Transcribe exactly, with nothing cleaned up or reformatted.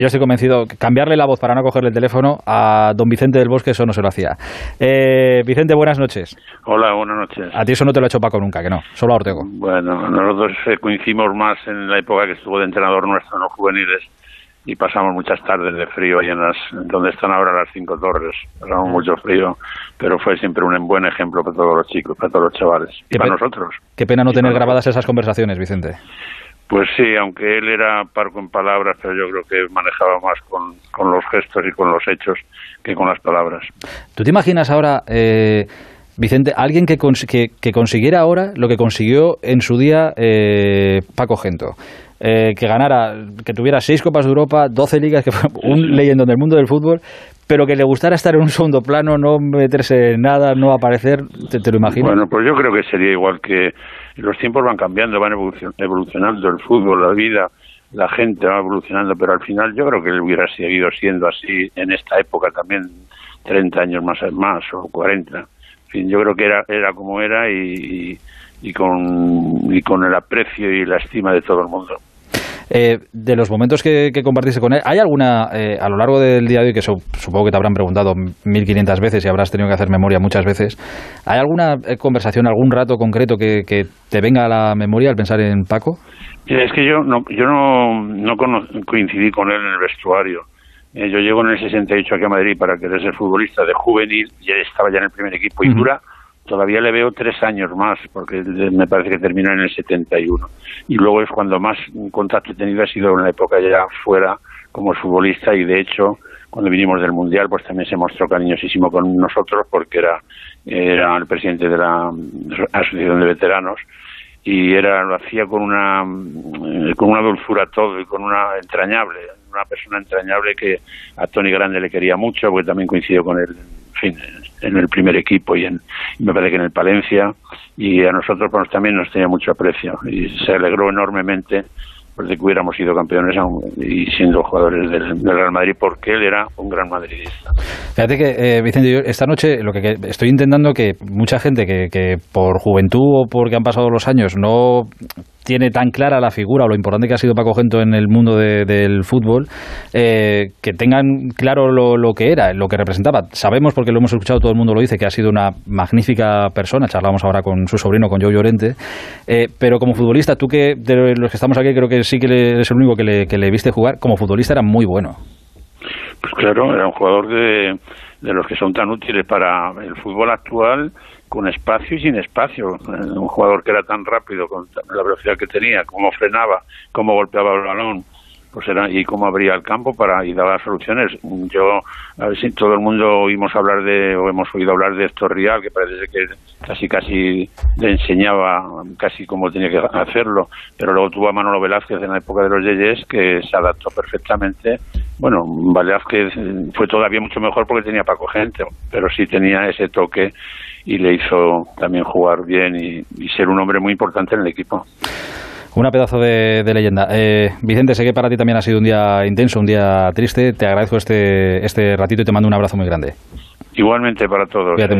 Yo estoy convencido que cambiarle la voz para no cogerle el teléfono a don Vicente del Bosque, eso no se lo hacía. Eh, Vicente, buenas noches. Hola, buenas noches. A ti eso no te lo ha hecho Paco nunca, que no, solo a Ortego. Bueno, nosotros coincidimos más en la época que estuvo de entrenador nuestro en los juveniles y pasamos muchas tardes de frío ahí en las donde están ahora las Cinco Torres. Pasamos mucho frío, pero fue siempre un buen ejemplo para todos los chicos, para todos los chavales y para nosotros. Qué pena no tener grabadas esas conversaciones, Vicente. Pues sí, aunque él era parco en palabras, pero yo creo que manejaba más con, con los gestos y con los hechos que con las palabras. ¿Tú te imaginas ahora, eh, Vicente, alguien que, cons que, que consiguiera ahora lo que consiguió en su día eh, Paco Gento? Eh, que ganara, que tuviera seis Copas de Europa, doce ligas, que fue un leyendón del mundo del fútbol, pero que le gustara estar en un segundo plano, no meterse en nada, no aparecer, ¿te, te lo imaginas? Bueno, pues yo creo que sería igual, que los tiempos van cambiando, van evolucionando el fútbol, la vida, la gente va evolucionando, pero al final yo creo que él hubiera seguido siendo así en esta época también, treinta años más, más o cuarenta. En fin, yo creo que era, era como era y, y, y, con, y con el aprecio y la estima de todo el mundo. Eh, de los momentos que, que compartiste con él, ¿hay alguna, eh, a lo largo del día de hoy, que so, supongo que te habrán preguntado mil quinientas veces y habrás tenido que hacer memoria muchas veces, ¿hay alguna conversación, algún rato concreto que, que te venga a la memoria al pensar en Paco? Es que yo no, yo no, no coincidí con él en el vestuario. Eh, yo llego en el sesenta y ocho aquí a Madrid para querer ser futbolista de juvenil y él estaba ya en el primer equipo y uh-huh. dura. Todavía le veo tres años más, porque me parece que terminó en el setenta y uno. Y luego es cuando más contacto he tenido, ha sido en la época ya fuera como futbolista, y de hecho, cuando vinimos del Mundial, pues también se mostró cariñosísimo con nosotros, porque era, era el presidente de la Asociación de Veteranos, y era lo hacía con una, con una dulzura todo, y con una entrañable, una persona entrañable que a Tony Grande le quería mucho, porque también coincidió con él, en fin, en el primer equipo y, en, y me parece que en el Palencia, y a nosotros pues, también nos tenía mucho aprecio y se alegró enormemente pues, de que hubiéramos sido campeones y siendo jugadores del, del Real Madrid, porque él era un gran madridista. Fíjate que, eh, Vicente, yo esta noche lo que, que estoy intentando que mucha gente que, que por juventud o porque han pasado los años no tiene tan clara la figura o lo importante que ha sido Paco Gento en el mundo de, del fútbol, eh, que tengan claro lo, lo que era, lo que representaba. Sabemos, porque lo hemos escuchado, todo el mundo lo dice, que ha sido una magnífica persona. Charlamos ahora con su sobrino, con Joe Llorente, eh, pero como futbolista, tú que de los que estamos aquí creo que sí que eres el único que le, que le viste jugar, como futbolista era muy bueno. Pues claro, era un jugador de, de los que son tan útiles para el fútbol actual, con espacio y sin espacio. Un jugador que era tan rápido, con la velocidad que tenía, cómo frenaba, cómo golpeaba el balón, pues era, y cómo abría el campo para y daba soluciones. Yo, a ver si todo el mundo oímos hablar de, o hemos oído hablar de Héctor Rial, que parece que casi casi le enseñaba casi cómo tenía que hacerlo, pero luego tuvo a Manolo Velázquez en la época de los Yeyes, que se adaptó perfectamente. Bueno, Velázquez fue todavía mucho mejor porque tenía Paco Gento, pero sí tenía ese toque y le hizo también jugar bien y, y ser un hombre muy importante en el equipo. Una pedazo de, de leyenda. Eh, Vicente, sé que para ti también ha sido un día intenso, un día triste. Te agradezco este, este ratito y te mando un abrazo muy grande. Igualmente para todos. Cuídate.